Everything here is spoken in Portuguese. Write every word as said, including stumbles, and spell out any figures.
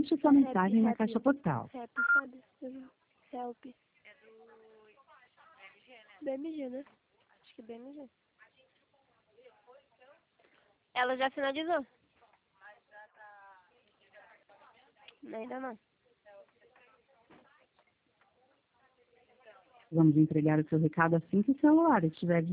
Deixe sua mensagem na caixa postal. Rap, sabe? Help. B M G, né? Acho que B M G. Ela já finalizou? Ainda não. Vamos entregar o seu recado assim que o celular estiver